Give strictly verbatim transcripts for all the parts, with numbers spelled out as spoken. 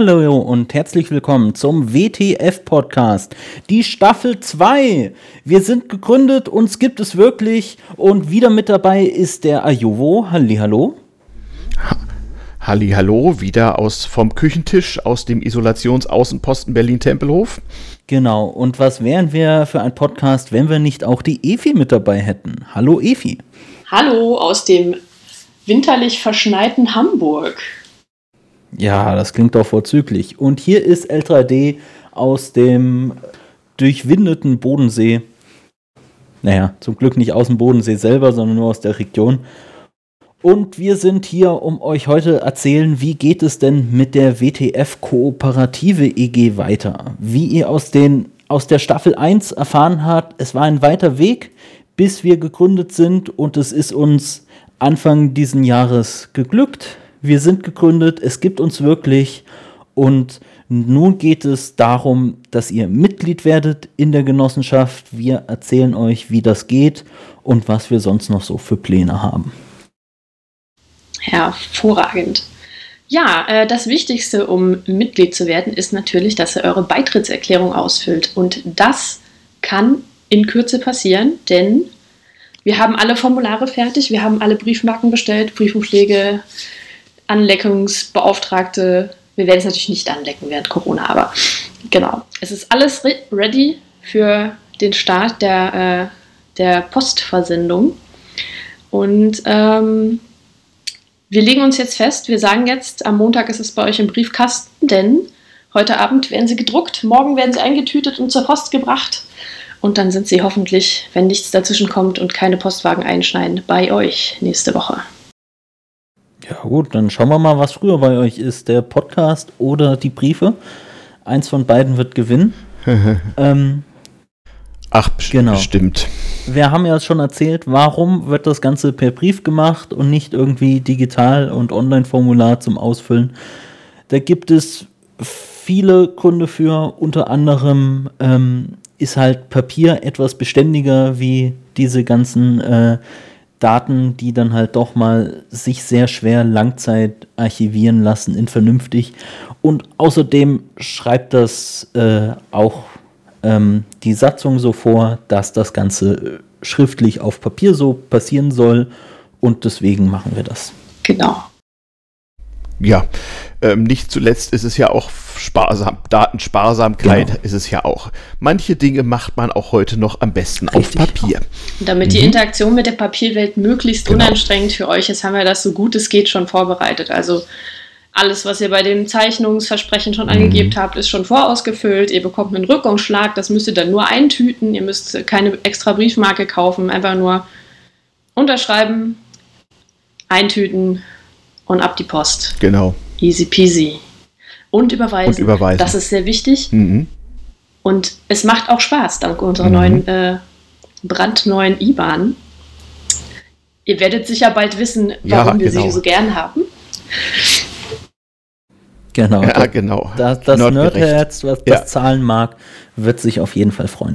hallo und herzlich willkommen zum W T F-Podcast, die Staffel zwei. Wir sind gegründet, uns gibt es wirklich und wieder mit dabei ist der Ajovo. Hallihallo. Hallihallo, wieder aus vom Küchentisch aus dem Isolationsaußenposten Berlin-Tempelhof. Genau, und was wären wir für ein Podcast, wenn wir nicht auch die Efi mit dabei hätten? Hallo Efi. Hallo aus dem winterlich verschneiten Hamburg. Ja, das klingt doch vorzüglich. Und hier ist L drei D aus dem durchwindeten Bodensee. Naja, zum Glück nicht aus dem Bodensee selber, sondern nur aus der Region. Und wir sind hier, um euch heute erzählen, wie geht es denn mit der W T F-Kooperative E G weiter. Wie ihr aus, den, aus der Staffel eins erfahren habt, es war ein weiter Weg, bis wir gegründet sind. Und es ist uns Anfang diesen Jahres geglückt. Wir sind gegründet, es gibt uns wirklich und nun geht es darum, dass ihr Mitglied werdet in der Genossenschaft. Wir erzählen euch, wie das geht und was wir sonst noch so für Pläne haben. Hervorragend. Ja, äh, das Wichtigste, um Mitglied zu werden, ist natürlich, dass ihr eure Beitrittserklärung ausfüllt. Und das kann in Kürze passieren, denn wir haben alle Formulare fertig, wir haben alle Briefmarken bestellt, Briefumschläge, Anleckungsbeauftragte. Wir werden es natürlich nicht anlecken während Corona, aber genau. Es ist alles re- ready für den Start der, äh, der Postversendung. Und ähm, wir legen uns jetzt fest, wir sagen jetzt, am Montag ist es bei euch im Briefkasten, denn heute Abend werden sie gedruckt, morgen werden sie eingetütet und zur Post gebracht. Und dann sind sie hoffentlich, wenn nichts dazwischen kommt und keine Postwagen einschneiden, bei euch nächste Woche. Ja gut, dann schauen wir mal, was früher bei euch ist, der Podcast oder die Briefe. Eins von beiden wird gewinnen. ähm, Ach, best- genau. bestimmt. Wir haben ja schon erzählt, warum wird das Ganze per Brief gemacht und nicht irgendwie digital und Online-Formular zum Ausfüllen. Da gibt es viele Gründe für, unter anderem ähm, ist halt Papier etwas beständiger wie diese ganzen äh, Daten, die dann halt doch mal sich sehr schwer Langzeit archivieren lassen in vernünftig. Und außerdem schreibt das äh, auch ähm, die Satzung so vor, dass das Ganze schriftlich auf Papier so passieren soll. Und deswegen machen wir das. Genau. Ja, ähm, nicht zuletzt ist es ja auch sparsam, Datensparsamkeit Genau. ist es ja auch. Manche Dinge macht man auch heute noch am besten Richtig. auf Papier. Und damit Mhm. die Interaktion mit der Papierwelt möglichst Genau. unanstrengend für euch ist, haben wir das so gut es geht schon vorbereitet. Also alles, was ihr bei dem Zeichnungsversprechen schon angegeben habt, ist schon vorausgefüllt. Ihr bekommt einen Rückumschlag, das müsst ihr dann nur eintüten. Ihr müsst keine extra Briefmarke kaufen, einfach nur unterschreiben, eintüten und ab die Post. Genau. Easy peasy. Und überweisen. Und überweisen. Das ist sehr wichtig. Mhm. Und es macht auch Spaß, dank unserer Mhm. neuen, äh, brandneuen I B A N. Ihr werdet sicher bald wissen, Ja, warum wir genau. sie so gern haben. Genau. Ja, genau. Das, das Nerdgerecht. Nerdherz, was Ja. das Zahlen mag, wird sich auf jeden Fall freuen.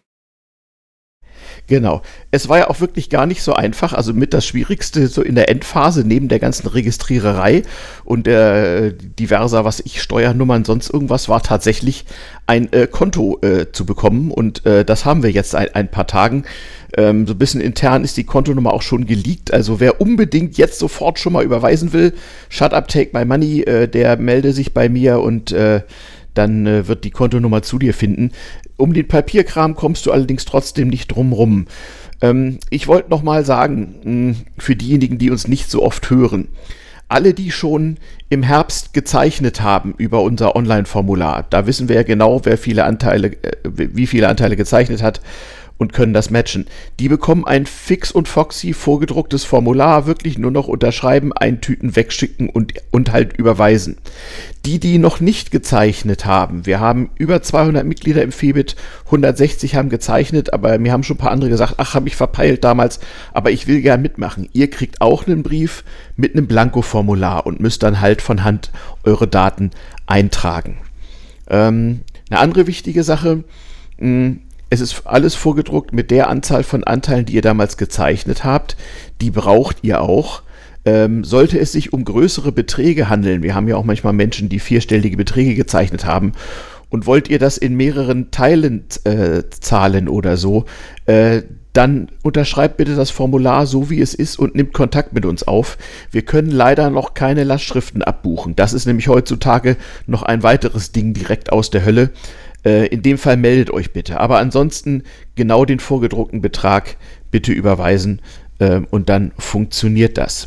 Genau. Es war ja auch wirklich gar nicht so einfach. Also mit das Schwierigste so in der Endphase, neben der ganzen Registriererei und der diverser, was ich, Steuernummern, sonst irgendwas, war tatsächlich ein äh, Konto äh, zu bekommen. Und äh, das haben wir jetzt ein, ein paar Tagen. Ähm, so ein bisschen intern ist die Kontonummer auch schon geleakt. Also wer unbedingt jetzt sofort schon mal überweisen will, shut up, take my money, äh, der melde sich bei mir und äh, dann äh, wird die Kontonummer zu dir finden. Um den Papierkram kommst du allerdings trotzdem nicht drum rum. Ähm, ich wollte noch mal sagen, mh, für diejenigen, die uns nicht so oft hören, alle, die schon im Herbst gezeichnet haben über unser Online-Formular, da wissen wir ja genau, wer viele Anteile, äh, wie viele Anteile gezeichnet hat und können das matchen. Die bekommen ein fix und foxy vorgedrucktes Formular, wirklich nur noch unterschreiben, eintüten, wegschicken und, und halt überweisen. Die, die noch nicht gezeichnet haben, wir haben über zweihundert Mitglieder im Febit, hundertsechzig haben gezeichnet, aber mir haben schon ein paar andere gesagt, ach, habe ich verpeilt damals, aber ich will gern mitmachen. Ihr kriegt auch einen Brief mit einem Blanko-Formular und müsst dann halt von Hand eure Daten eintragen. Ähm, eine andere wichtige Sache, mh, es ist alles vorgedruckt mit der Anzahl von Anteilen, die ihr damals gezeichnet habt. Die braucht ihr auch. Ähm, sollte es sich um größere Beträge handeln, wir haben ja auch manchmal Menschen, die vierstellige Beträge gezeichnet haben, und wollt ihr das in mehreren Teilen äh, zahlen oder so, äh, dann unterschreibt bitte das Formular so, wie es ist und nimmt Kontakt mit uns auf. Wir können leider noch keine Lastschriften abbuchen. Das ist nämlich heutzutage noch ein weiteres Ding direkt aus der Hölle. Äh, in dem Fall meldet euch bitte. Aber ansonsten genau den vorgedruckten Betrag bitte überweisen äh, und dann funktioniert das.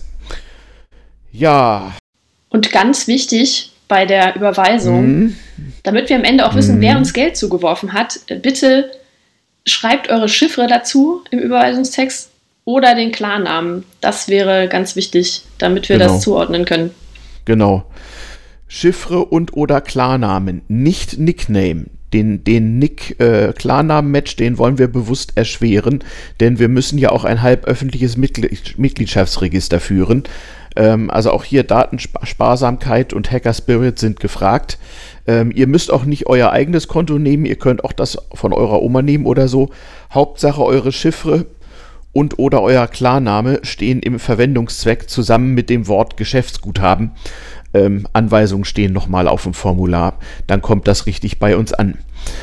Ja. Und ganz wichtig bei der Überweisung, Mhm. damit wir am Ende auch wissen, Mhm. wer uns Geld zugeworfen hat, bitte schreibt eure Chiffre dazu im Überweisungstext oder den Klarnamen. Das wäre ganz wichtig, damit wir Genau. das zuordnen können. Genau. Chiffre und oder Klarnamen, nicht Nickname. Den, den Nick-Klarnamen-Match, den wollen wir bewusst erschweren, denn wir müssen ja auch ein halb öffentliches Mitglied, Mitgliedschaftsregister führen. Ähm, also auch hier Datensparsamkeit und Hacker-Spirit sind gefragt. Ähm, ihr müsst auch nicht euer eigenes Konto nehmen, ihr könnt auch das von eurer Oma nehmen oder so. Hauptsache eure Chiffre und oder euer Klarname stehen im Verwendungszweck zusammen mit dem Wort Geschäftsguthaben. Ähm, Anweisungen stehen nochmal auf dem Formular, dann kommt das richtig bei uns an.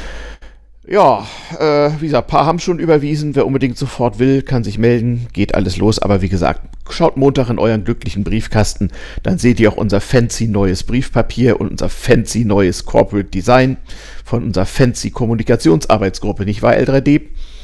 Ja, äh, wie gesagt, ein paar haben schon überwiesen. Wer unbedingt sofort will, kann sich melden. Geht alles los. Aber wie gesagt, schaut Montag in euren glücklichen Briefkasten. Dann seht ihr auch unser fancy neues Briefpapier und unser fancy neues Corporate Design von unserer fancy Kommunikationsarbeitsgruppe. Nicht wahr, L drei D?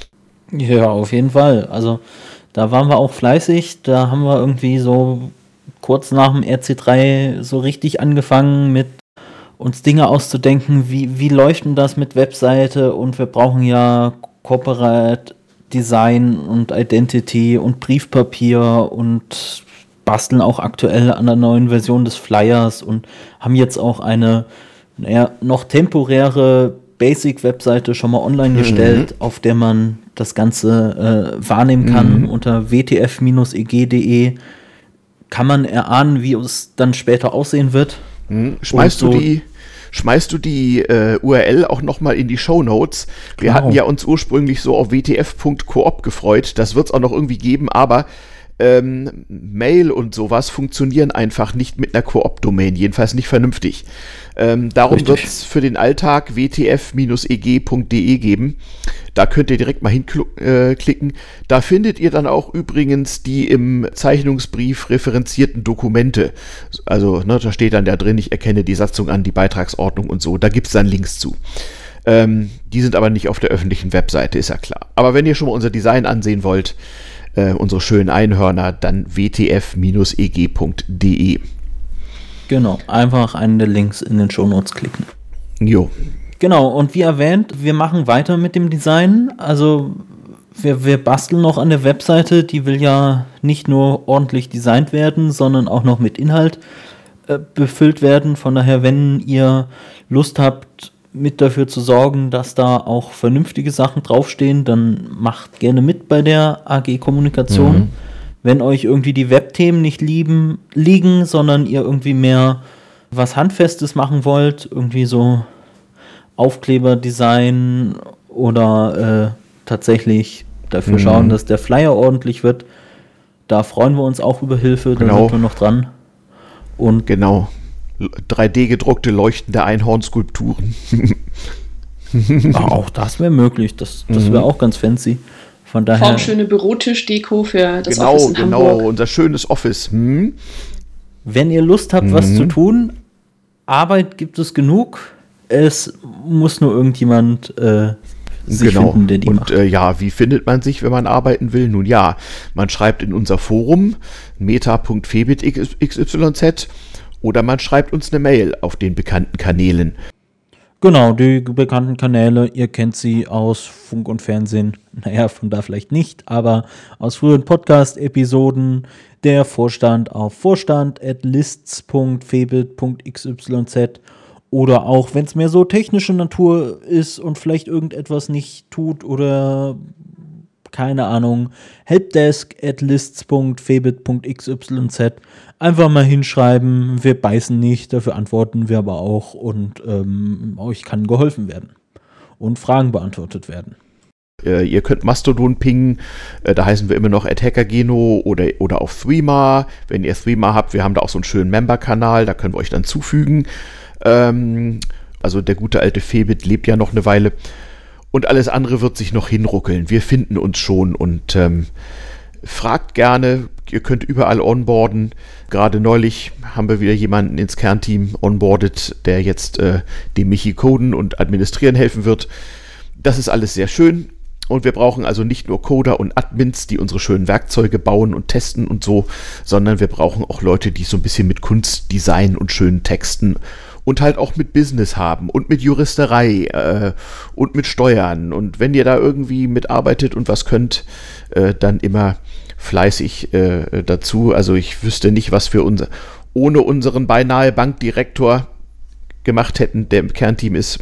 Ja, auf jeden Fall. Also da waren wir auch fleißig. Da haben wir irgendwie so kurz nach dem R C drei so richtig angefangen mit uns Dinge auszudenken, wie, wie läuft denn das mit Webseite, und wir brauchen ja Corporate Design und Identity und Briefpapier und basteln auch aktuell an der neuen Version des Flyers und haben jetzt auch eine, naja, noch temporäre Basic-Webseite schon mal online Mhm. gestellt, auf der man das Ganze äh, wahrnehmen kann. Mhm. Unter w t f e g punkt d e kann man erahnen, wie es dann später aussehen wird. Hm. Schmeißt Und du so- die, schmeißt du die äh, U R L auch nochmal in die Shownotes? Wir Genau. hatten ja uns ursprünglich so auf w t f punkt coop gefreut. Das wird es auch noch irgendwie geben, aber ähm, Mail und sowas funktionieren einfach nicht mit einer Coop-Domain, jedenfalls nicht vernünftig. Ähm, darum Richtig. wird es für den Alltag w t f e g punkt d e geben. Da könnt ihr direkt mal hinklicken. Da findet ihr dann auch übrigens die im Zeichnungsbrief referenzierten Dokumente. Also ne, da steht dann da drin, ich erkenne die Satzung an, die Beitragsordnung und so. Da gibt es dann Links zu. Ähm, die sind aber nicht auf der öffentlichen Webseite, ist ja klar. Aber wenn ihr schon mal unser Design ansehen wollt, äh, unsere schönen Einhörner, dann w t f e g punkt d e. Genau, einfach einen der Links in den Shownotes klicken. Jo. Genau, und wie erwähnt, wir machen weiter mit dem Design. Also wir, wir basteln noch an der Webseite, die will ja nicht nur ordentlich designt werden, sondern auch noch mit Inhalt äh, befüllt werden. Von daher, wenn ihr Lust habt, mit dafür zu sorgen, dass da auch vernünftige Sachen draufstehen, dann macht gerne mit bei der A G Kommunikation. Mhm. Wenn euch irgendwie die Webthemen nicht lieben, liegen, sondern ihr irgendwie mehr was Handfestes machen wollt, irgendwie so Aufkleberdesign oder äh, tatsächlich dafür Mhm. schauen, dass der Flyer ordentlich wird, da freuen wir uns auch über Hilfe, da Genau. sind wir noch dran. Und Genau. L- drei D gedruckte leuchtende Einhornskulpturen. ach, auch das wäre möglich, das, das wäre Mhm. auch ganz fancy. Von daher, Formschöne Bürotisch-Deko für das genau, Office in genau, Hamburg. unser schönes Office. Hm? wenn ihr Lust habt, was Mhm. zu tun, Arbeit gibt es genug. Es muss nur irgendjemand äh, sich Genau. finden, der die Und macht. äh, ja, wie findet man sich, wenn man arbeiten will? Nun ja, man schreibt in unser Forum meta punkt febit punkt x y z oder man schreibt uns eine Mail auf den bekannten Kanälen. Genau, die bekannten Kanäle, ihr kennt sie aus Funk und Fernsehen. Naja, von da vielleicht nicht, aber aus früheren Podcast-Episoden. Der Vorstand auf vorstand at lists punkt febit punkt x y z oder auch, wenn es mehr so technische Natur ist und vielleicht irgendetwas nicht tut oder keine Ahnung, helpdesk at lists punkt febit punkt x y z. Einfach mal hinschreiben, wir beißen nicht, dafür antworten wir aber auch und ähm, euch kann geholfen werden und Fragen beantwortet werden. Äh, ihr könnt Mastodon pingen, äh, da heißen wir immer noch at hackergeno oder, oder auf Threema. Wenn ihr Threema habt, wir haben da auch so einen schönen Member-Kanal, da können wir euch dann zufügen. Ähm, also der gute alte Febit lebt ja noch eine Weile. Und alles andere wird sich noch hinruckeln. Wir finden uns schon und ähm, fragt gerne, ihr könnt überall onboarden. Gerade neulich haben wir wieder jemanden ins Kernteam onboardet, der jetzt äh, dem Michi coden und administrieren helfen wird. Das ist alles sehr schön und wir brauchen also nicht nur Coder und Admins, die unsere schönen Werkzeuge bauen und testen und so, sondern wir brauchen auch Leute, die so ein bisschen mit Kunst, Design und schönen Texten und halt auch mit Business haben und mit Juristerei äh, und mit Steuern. Und wenn ihr da irgendwie mitarbeitet und was könnt, äh, dann immer fleißig äh, dazu. Also ich wüsste nicht, was wir unser, ohne unseren beinahe Bankdirektor gemacht hätten, der im Kernteam ist.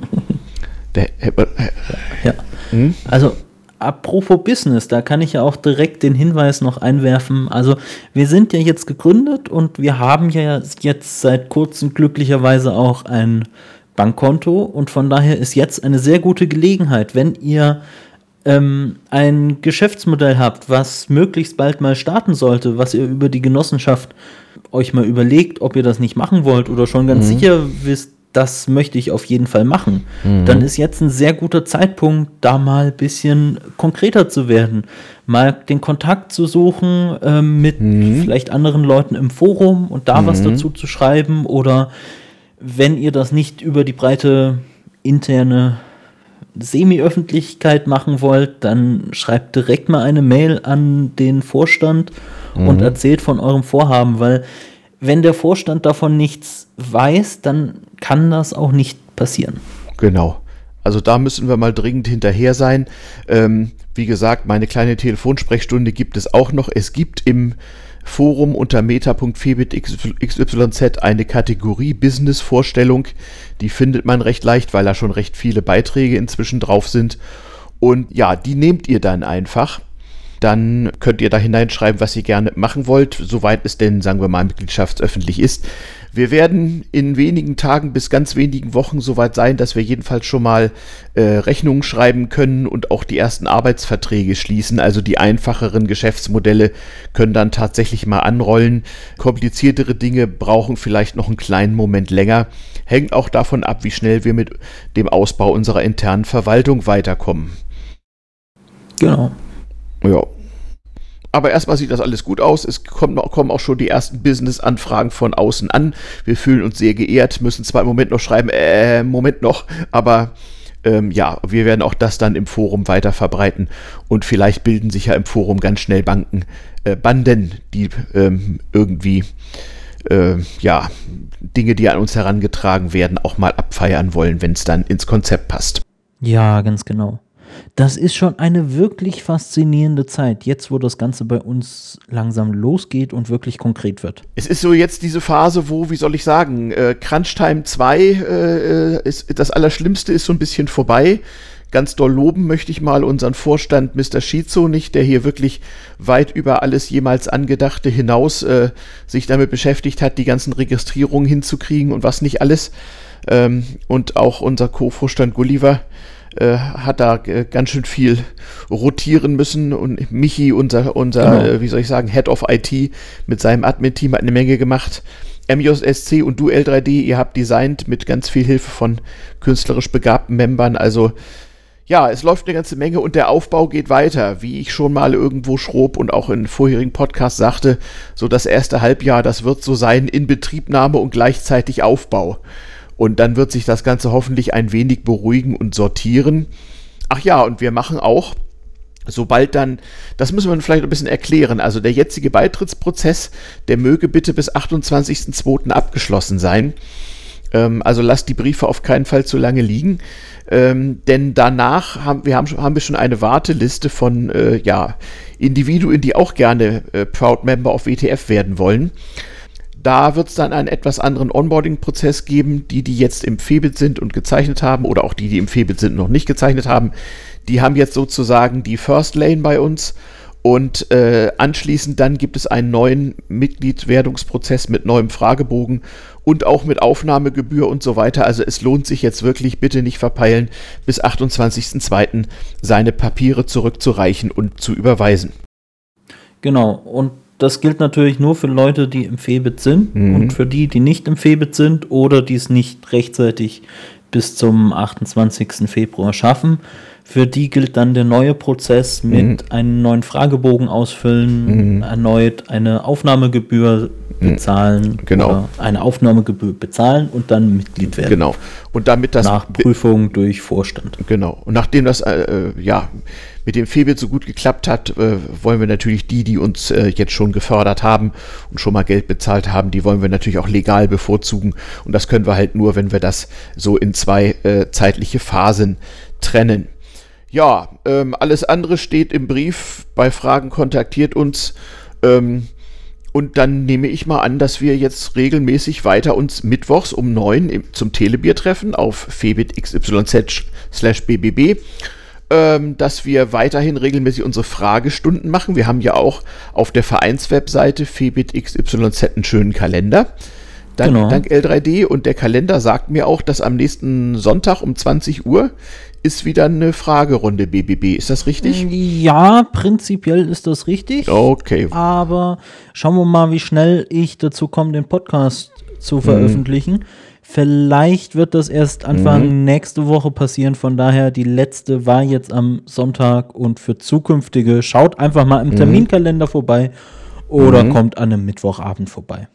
Der, äh, ja. Hm? Also apropos Business, da kann ich ja auch direkt den Hinweis noch einwerfen. Also wir sind ja jetzt gegründet und wir haben ja jetzt seit kurzem glücklicherweise auch ein Bankkonto und von daher ist jetzt eine sehr gute Gelegenheit, wenn ihr ähm, ein Geschäftsmodell habt, was möglichst bald mal starten sollte, was ihr über die Genossenschaft euch mal überlegt, ob ihr das nicht machen wollt oder schon ganz mhm. sicher wisst, das möchte ich auf jeden Fall machen, mhm. dann ist jetzt ein sehr guter Zeitpunkt, da mal ein bisschen konkreter zu werden, mal den Kontakt zu suchen äh, mit mhm. vielleicht anderen Leuten im Forum und da mhm. was dazu zu schreiben oder wenn ihr das nicht über die breite interne Semi-Öffentlichkeit machen wollt, dann schreibt direkt mal eine Mail an den Vorstand mhm. und erzählt von eurem Vorhaben, weil wenn der Vorstand davon nichts weiß, dann kann das auch nicht passieren. Genau. Also da müssen wir mal dringend hinterher sein. Ähm, wie gesagt, meine kleine Telefonsprechstunde gibt es auch noch. Es gibt im Forum unter meta punkt febit punkt x y z eine Kategorie Business-Vorstellung. Die findet man recht leicht, weil da schon recht viele Beiträge inzwischen drauf sind. Und ja, die nehmt ihr dann einfach. Dann könnt ihr da hineinschreiben, was ihr gerne machen wollt, soweit es denn, sagen wir mal, mitgliedschaftsöffentlich ist. Wir werden in wenigen Tagen bis ganz wenigen Wochen soweit sein, dass wir jedenfalls schon mal äh, Rechnungen schreiben können und auch die ersten Arbeitsverträge schließen. Also die einfacheren Geschäftsmodelle können dann tatsächlich mal anrollen. Kompliziertere Dinge brauchen vielleicht noch einen kleinen Moment länger. Hängt auch davon ab, wie schnell wir mit dem Ausbau unserer internen Verwaltung weiterkommen. Genau. Ja. Aber erstmal sieht das alles gut aus. Es kommen, kommen auch schon die ersten Business-Anfragen von außen an. Wir fühlen uns sehr geehrt, müssen zwar im Moment noch schreiben, äh, Moment noch, aber ähm, ja, wir werden auch das dann im Forum weiter verbreiten und vielleicht bilden sich ja im Forum ganz schnell Banken, äh, Banden, die ähm, irgendwie äh, ja, Dinge, die an uns herangetragen werden, auch mal abfeiern wollen, wenn es dann ins Konzept passt. Ja, ganz genau. Das ist schon eine wirklich faszinierende Zeit, jetzt wo das Ganze bei uns langsam losgeht und wirklich konkret wird. Es ist so jetzt diese Phase, wo, wie soll ich sagen, äh, Crunch Time zwei, äh, ist, das Allerschlimmste ist so ein bisschen vorbei. Ganz doll loben möchte ich mal unseren Vorstand Mister Schizo nicht, der hier wirklich weit über alles jemals Angedachte hinaus äh, sich damit beschäftigt hat, die ganzen Registrierungen hinzukriegen und was nicht alles. Ähm, und auch unser Co-Vorstand Gulliver Äh, hat da äh, ganz schön viel rotieren müssen und Michi, unser, unser genau. äh, wie soll ich sagen, Head of I T mit seinem Admin-Team hat eine Menge gemacht. M J S C und du L drei D, ihr habt designt mit ganz viel Hilfe von künstlerisch begabten Membern, also ja, es läuft eine ganze Menge und der Aufbau geht weiter, wie ich schon mal irgendwo schrob und auch in vorherigen Podcasts sagte, so das erste Halbjahr, das wird so sein, Inbetriebnahme und gleichzeitig Aufbau. Und dann wird sich das Ganze hoffentlich ein wenig beruhigen und sortieren. Ach ja, und wir machen auch, sobald dann, das müssen wir vielleicht ein bisschen erklären, also der jetzige Beitrittsprozess, der möge bitte bis achtundzwanzigsten zweiten abgeschlossen sein. Ähm, also lasst die Briefe auf keinen Fall zu lange liegen. Ähm, denn danach haben wir, haben, haben wir schon eine Warteliste von äh, ja, Individuen, die auch gerne äh, Proud Member auf W T F werden wollen. Da wird es dann einen etwas anderen Onboarding-Prozess geben. Die, die jetzt im Febit sind und gezeichnet haben oder auch die, die im Febit sind und noch nicht gezeichnet haben, die haben jetzt sozusagen die First Lane bei uns Und äh, anschließend dann gibt es einen neuen Mitgliedwerdungsprozess mit neuem Fragebogen und auch mit Aufnahmegebühr und so weiter. Also es lohnt sich jetzt wirklich, bitte nicht verpeilen, bis achtundzwanzigsten zweiten seine Papiere zurückzureichen und zu überweisen. Genau, und das gilt natürlich nur für Leute, die im Febit sind mhm. und für die, die nicht im Febit sind oder die es nicht rechtzeitig bis zum achtundzwanzigsten Februar schaffen. Für die gilt dann der neue Prozess mit mhm. einem neuen Fragebogen ausfüllen, mhm. erneut eine Aufnahmegebühr bezahlen, genau. oder eine Aufnahmegebühr bezahlen und dann Mitglied werden. Genau. Und damit das nach Prüfung durch Vorstand. Genau. Und nachdem das äh, ja mit dem Febit so gut geklappt hat, äh, wollen wir natürlich die, die uns äh, jetzt schon gefördert haben und schon mal Geld bezahlt haben, die wollen wir natürlich auch legal bevorzugen. Und das können wir halt nur, wenn wir das so in zwei äh, zeitliche Phasen trennen. Ja, ähm, alles andere steht im Brief. Bei Fragen kontaktiert uns. Ähm, und dann nehme ich mal an, dass wir jetzt regelmäßig weiter uns mittwochs um neun im, zum Telebier treffen auf febit x y z slash b b b. Ähm, dass wir weiterhin regelmäßig unsere Fragestunden machen. Wir haben ja auch auf der Vereinswebseite febit x y z einen schönen Kalender. Dank, genau. dank L drei D. Und der Kalender sagt mir auch, dass am nächsten Sonntag um zwanzig Uhr ist wieder eine Fragerunde B B B. Ist das richtig? Ja, prinzipiell ist das richtig. Okay. Aber schauen wir mal, wie schnell ich dazu komme, den Podcast zu veröffentlichen. Mhm. Vielleicht wird das erst Anfang mhm. nächste Woche passieren. Von daher, die letzte war jetzt am Sonntag. Und für zukünftige, schaut einfach mal im mhm. Terminkalender vorbei oder mhm. kommt an einem Mittwochabend vorbei.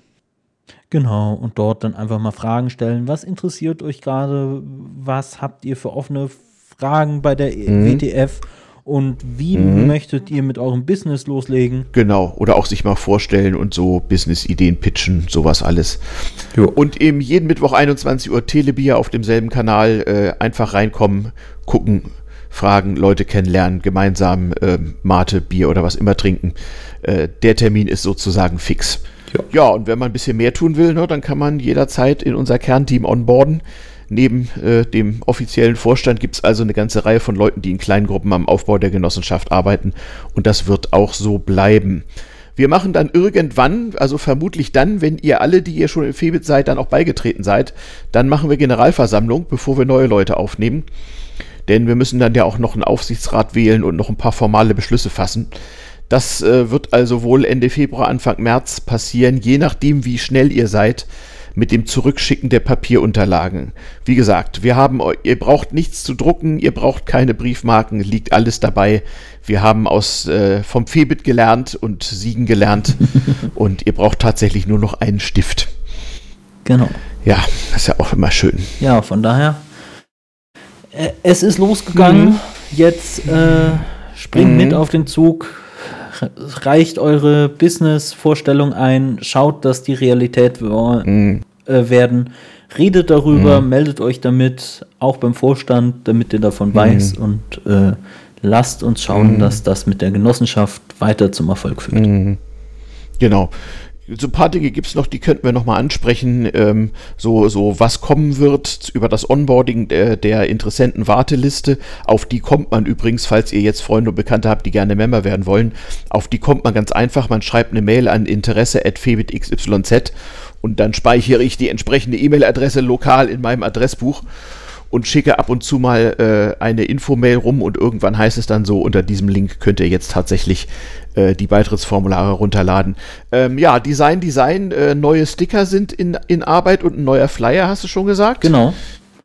Genau, und dort dann einfach mal Fragen stellen. Was interessiert euch gerade? Was habt ihr für offene Fragen bei der mhm. W T F? Und wie mhm. möchtet ihr mit eurem Business loslegen? Genau, oder auch sich mal vorstellen und so Business-Ideen pitchen, sowas alles. Jo. Und eben jeden Mittwoch einundzwanzig Uhr Telebier auf demselben Kanal, äh, einfach reinkommen, gucken, fragen, Leute kennenlernen, gemeinsam äh, Mate, Bier oder was immer trinken. Äh, der Termin ist sozusagen fix. Ja. ja, und wenn man ein bisschen mehr tun will, ne, dann kann man jederzeit in unser Kernteam onboarden. Neben äh, dem offiziellen Vorstand gibt es also eine ganze Reihe von Leuten, die in kleinen Gruppen am Aufbau der Genossenschaft arbeiten. Und das wird auch so bleiben. Wir machen dann irgendwann, also vermutlich dann, wenn ihr alle, die ihr schon im Febit seid, dann auch beigetreten seid, dann machen wir Generalversammlung, bevor wir neue Leute aufnehmen. Denn wir müssen dann ja auch noch einen Aufsichtsrat wählen und noch ein paar formale Beschlüsse fassen. Das äh, wird also wohl Ende Februar, Anfang März passieren, je nachdem, wie schnell ihr seid mit dem Zurückschicken der Papierunterlagen. Wie gesagt, wir haben, ihr braucht nichts zu drucken, ihr braucht keine Briefmarken, liegt alles dabei. Wir haben aus äh, vom Febit gelernt und Siegen gelernt und ihr braucht tatsächlich nur noch einen Stift. Genau. Ja, das ist ja auch immer schön. Ja, von daher, äh, es ist losgegangen. Mhm. Jetzt äh, springt mhm. mit auf den Zug. Reicht eure Business-Vorstellung ein, schaut, dass die Realität mm. äh, werden, redet darüber, mm. meldet euch damit, auch beim Vorstand, damit ihr davon mm. weiß und äh, lasst uns schauen, mm. dass das mit der Genossenschaft weiter zum Erfolg führt. Mm. Genau. So ein paar Dinge gibt es noch, die könnten wir noch mal ansprechen. Ähm, so, so was kommen wird über das Onboarding der, der Interessenten-Warteliste. Auf die kommt man übrigens, falls ihr jetzt Freunde und Bekannte habt, die gerne Member werden wollen. Auf die kommt man ganz einfach. Man schreibt eine Mail an interesse at febit x y z und dann speichere ich die entsprechende E-Mail-Adresse lokal in meinem Adressbuch und schicke ab und zu mal äh, eine Infomail rum und irgendwann heißt es dann so, unter diesem Link könnt ihr jetzt tatsächlich äh, die Beitrittsformulare runterladen. Ähm, ja, Design, Design, äh, neue Sticker sind in, in Arbeit und ein neuer Flyer, hast du schon gesagt? Genau.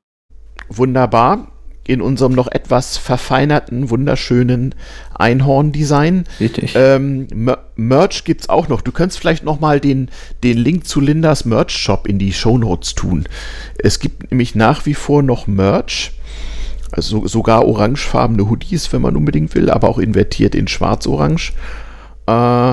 Wunderbar. In unserem noch etwas verfeinerten, wunderschönen Einhorn-Design. Richtig. Ähm, Mer- Merch gibt es auch noch. Du könntest vielleicht noch mal den, den Link zu Lindas Merch-Shop in die Shownotes tun. Es gibt nämlich nach wie vor noch Merch. Also sogar orangefarbene Hoodies, wenn man unbedingt will, aber auch invertiert in schwarz-orange. Äh,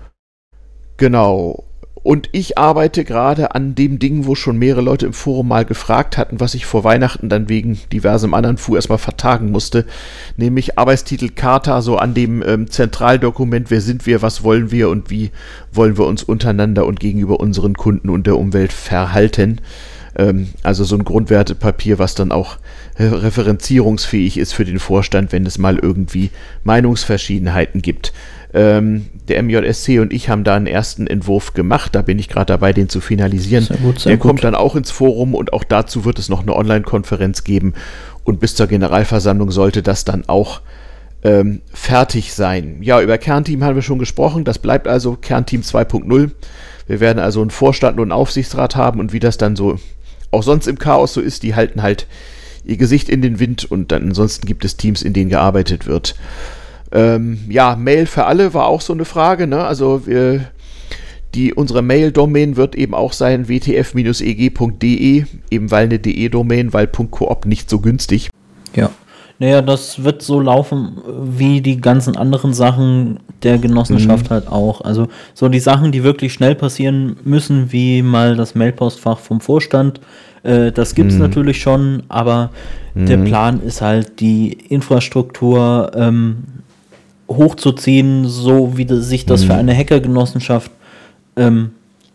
genau. Und ich arbeite gerade an dem Ding, wo schon mehrere Leute im Forum mal gefragt hatten, was ich vor Weihnachten dann wegen diversem anderen Fu erstmal vertagen musste, nämlich Arbeitstitel Charta, so an dem ähm, Zentraldokument, wer sind wir, was wollen wir und wie wollen wir uns untereinander und gegenüber unseren Kunden und der Umwelt verhalten. Ähm, also so ein Grundwertepapier, was dann auch äh, referenzierungsfähig ist für den Vorstand, wenn es mal irgendwie Meinungsverschiedenheiten gibt. Ähm, der M J S C und ich haben da einen ersten Entwurf gemacht, da bin ich gerade dabei, den zu finalisieren. Sehr gut, sehr der gut. kommt dann auch ins Forum und auch dazu wird es noch eine Online-Konferenz geben und bis zur Generalversammlung sollte das dann auch ähm, fertig sein. Ja, über Kernteam haben wir schon gesprochen, das bleibt also Kernteam zwei Punkt null. Wir werden also einen Vorstand und einen Aufsichtsrat haben und wie das dann so auch sonst im Chaos so ist, die halten halt ihr Gesicht in den Wind und dann ansonsten gibt es Teams, in denen gearbeitet wird. Ähm, ja, Mail für alle war auch so eine Frage, ne? Also wir, die, unsere Mail-Domain wird eben auch sein w t f dash e g punkt d e, eben weil eine .de-Domain, weil .coop nicht so günstig. Ja. Naja, das wird so laufen wie die ganzen anderen Sachen der Genossenschaft mhm. halt auch. Also so die Sachen, die wirklich schnell passieren müssen, wie mal das Mailpostfach vom Vorstand, äh, das gibt es mhm. natürlich schon, aber mhm. der Plan ist halt, die Infrastruktur ähm, hochzuziehen, so wie das, sich das mhm. für eine Hackergenossenschaft ähm,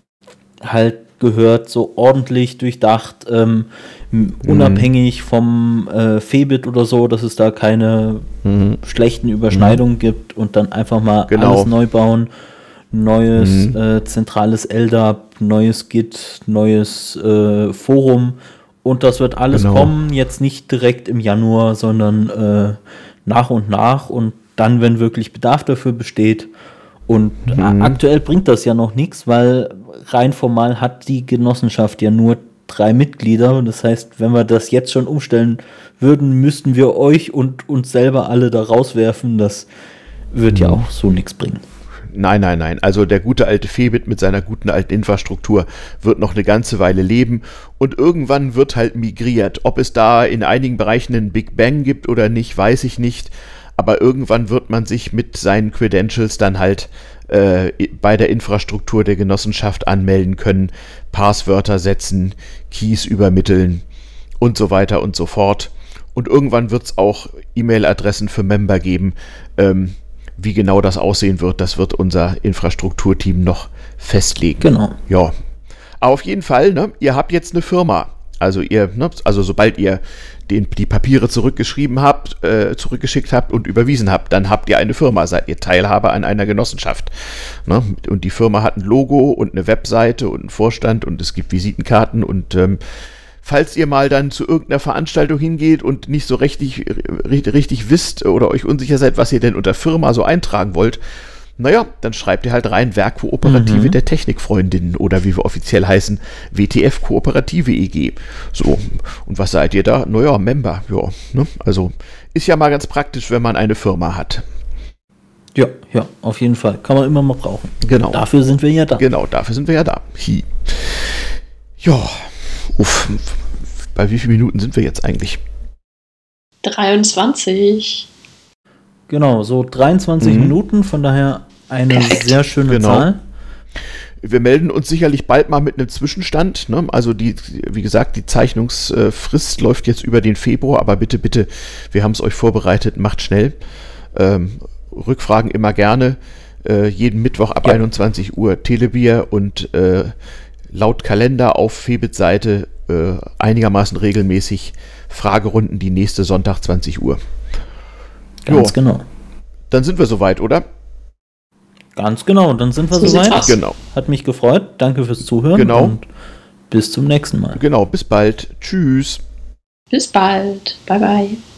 halt gehört, so ordentlich durchdacht, ähm, mhm. unabhängig vom äh, Febit oder so, dass es da keine mhm. schlechten Überschneidungen mhm. gibt und dann einfach mal genau. alles neu bauen, neues mhm. äh, zentrales L D A P, neues Git, neues äh, Forum und das wird alles genau. kommen, jetzt nicht direkt im Januar, sondern äh, nach und nach und dann, wenn wirklich Bedarf dafür besteht. Und mhm. aktuell bringt das ja noch nichts, weil rein formal hat die Genossenschaft ja nur drei Mitglieder. Und das heißt, wenn wir das jetzt schon umstellen würden, müssten wir euch und uns selber alle da rauswerfen. Das wird mhm. ja auch so nichts bringen. Nein, nein, nein. Also der gute alte Febit mit seiner guten alten Infrastruktur wird noch eine ganze Weile leben und irgendwann wird halt migriert. Ob es da in einigen Bereichen einen Big Bang gibt oder nicht, weiß ich nicht. Aber irgendwann wird man sich mit seinen Credentials dann halt äh, bei der Infrastruktur der Genossenschaft anmelden können, Passwörter setzen, Keys übermitteln und so weiter und so fort. Und irgendwann wird es auch E-Mail-Adressen für Member geben. Ähm, wie genau das aussehen wird, das wird unser Infrastrukturteam noch festlegen. Genau. Ja. Aber auf jeden Fall, ne, ihr habt jetzt eine Firma. Also ihr, ne, also sobald ihr den, die Papiere zurückgeschrieben habt, äh, zurückgeschickt habt und überwiesen habt, dann habt ihr eine Firma, seid ihr Teilhaber an einer Genossenschaft. Ne? Und die Firma hat ein Logo und eine Webseite und einen Vorstand und es gibt Visitenkarten und ähm, falls ihr mal dann zu irgendeiner Veranstaltung hingeht und nicht so richtig, richtig, richtig wisst oder euch unsicher seid, was ihr denn unter Firma so eintragen wollt, naja, dann schreibt ihr halt rein Werkkooperative mhm. der Technikfreundinnen oder wie wir offiziell heißen, W T F Kooperative E G. So, und was seid ihr da? Naja, Member, ja. Ne? Also ist ja mal ganz praktisch, wenn man eine Firma hat. Ja, ja, auf jeden Fall. Kann man immer mal brauchen. Genau. Dafür sind wir ja da. Genau, dafür sind wir ja da. Hi. Ja, uff. Bei wie vielen Minuten sind wir jetzt eigentlich? dreiundzwanzig. Genau, so dreiundzwanzig mhm. Minuten, von daher eine Perfekt. Sehr schöne genau. Zahl. Wir melden uns sicherlich bald mal mit einem Zwischenstand. Ne? Also die, wie gesagt, die Zeichnungsfrist läuft jetzt über den Februar, aber bitte, bitte, wir haben es euch vorbereitet, macht schnell. Ähm, Rückfragen immer gerne. Äh, jeden Mittwoch ab ja. einundzwanzig Uhr Telebier und äh, laut Kalender auf Febit-Seite äh, einigermaßen regelmäßig Fragerunden die nächste Sonntag zwanzig Uhr. Ganz jo. Genau. Dann sind wir soweit, oder? Ganz genau, dann sind wir so soweit. Genau. Hat mich gefreut. Danke fürs Zuhören. Genau. Und bis zum nächsten Mal. Genau, bis bald. Tschüss. Bis bald. Bye, bye.